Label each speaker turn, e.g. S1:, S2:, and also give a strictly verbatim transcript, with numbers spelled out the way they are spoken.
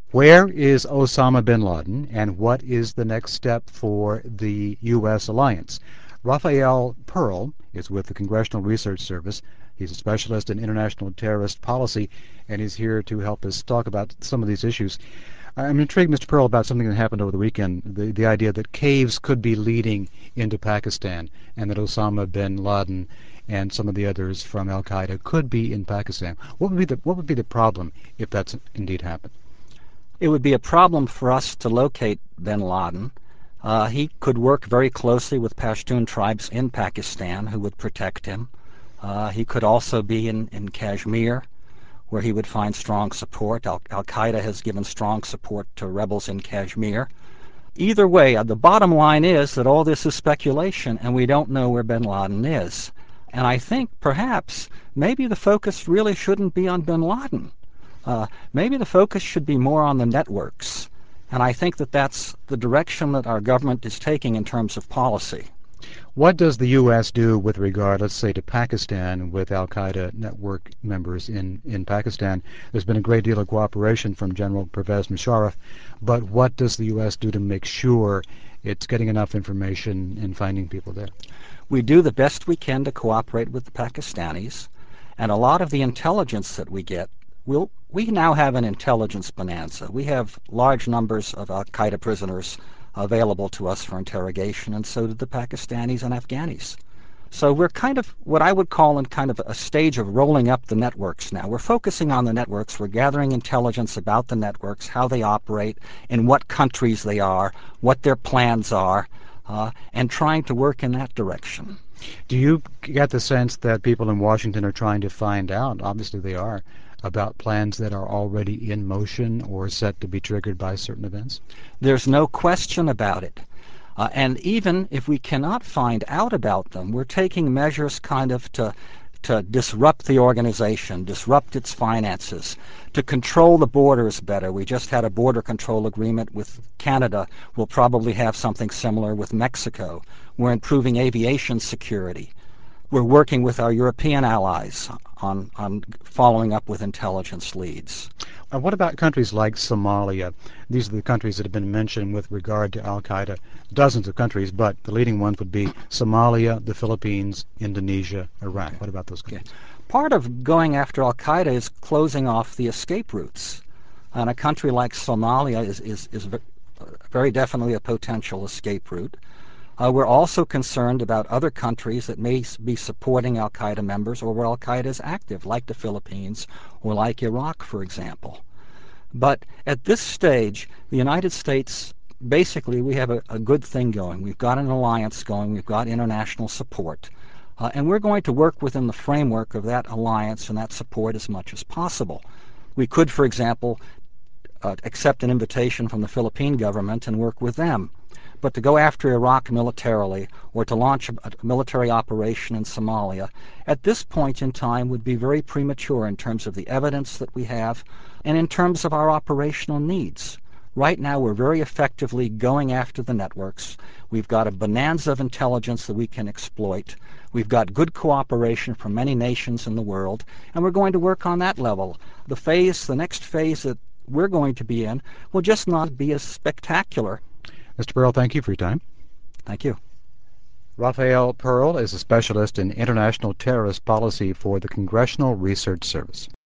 S1: Where is Osama bin Laden, and what is the next step for the U S alliance? Rafael Pearl is with the Congressional Research Service. He's a specialist in international terrorist policy, and he's here to help us talk about some of these issues. I'm intrigued, Mister Pearl, about something that happened over the weekend, the, the idea that caves could be leading into Pakistan, and that Osama bin Laden and some of the others from Al-Qaeda could be in Pakistan. What would be the, what would be the problem if that's indeed happened?
S2: It would be a problem for us to locate bin Laden. Uh, he could work very closely with Pashtun tribes in Pakistan who would protect him. Uh, he could also be in, in Kashmir, where he would find strong support. Al- Al-Qaeda has given strong support to rebels in Kashmir. Either way, uh, the bottom line is that all this is speculation, and we don't know where bin Laden is. And I think perhaps maybe the focus really shouldn't be on bin Laden. Uh, maybe the focus should be more on the networks, and I think that that's the direction that our government is taking in terms of policy.
S1: What does the U S do with regard, let's say, to Pakistan with Al-Qaeda network members in, in Pakistan? There's been a great deal of cooperation from General Pervez Musharraf, but what does the U S do to make sure it's getting enough information and finding people there?
S2: We do the best we can to cooperate with the Pakistanis, and a lot of the intelligence that we get We'll, we now have an intelligence bonanza. We have large numbers of Al-Qaeda prisoners available to us for interrogation, and so did the Pakistanis and Afghanis. So we're kind of what I would call in kind of a stage of rolling up the networks now. We're focusing on the networks. We're gathering intelligence about the networks, how they operate, in what countries they are, what their plans are, uh, and trying to work in that direction.
S1: Do you get the sense that people in Washington are trying to find out, obviously they are, about plans that are already in motion or set to be triggered by certain events?
S2: There's no question about it. Uh, and even if we cannot find out about them, we're taking measures kind of to to disrupt the organization, disrupt its finances, to control the borders better. We just had a border control agreement with Canada. We'll probably have something similar with Mexico. We're improving aviation security. We're working with our European allies on, on following up with intelligence leads.
S1: Uh, what about countries like Somalia? These are the countries that have been mentioned with regard to Al-Qaeda. Dozens of countries, but the leading ones would be Somalia, the Philippines, Indonesia, Iraq. What about those countries?
S2: Okay. Part of going after Al-Qaeda is closing off the escape routes. And a country like Somalia is, is, is very definitely a potential escape route. Uh, we're also concerned about other countries that may be supporting Al-Qaeda members or where Al-Qaeda is active, like the Philippines or like Iraq, for example. But at this stage, the United States, basically, we have a, a good thing going. We've got an alliance going. We've got international support. Uh, and we're going to work within the framework of that alliance and that support as much as possible. We could, for example, uh, accept an invitation from the Philippine government and work with them. But to go after Iraq militarily or to launch a military operation in Somalia at this point in time would be very premature in terms of the evidence that we have and in terms of our operational needs. Right now we're very effectively going after the networks. We've got a bonanza of intelligence that we can exploit. We've got good cooperation from many nations in the world, and we're going to work on that level. The phase, the next phase that we're going to be in will just not be as spectacular.
S1: Mister Pearl, thank you for your time.
S2: Thank you.
S1: Rafael Pearl is a specialist in international terrorist policy for the Congressional Research Service.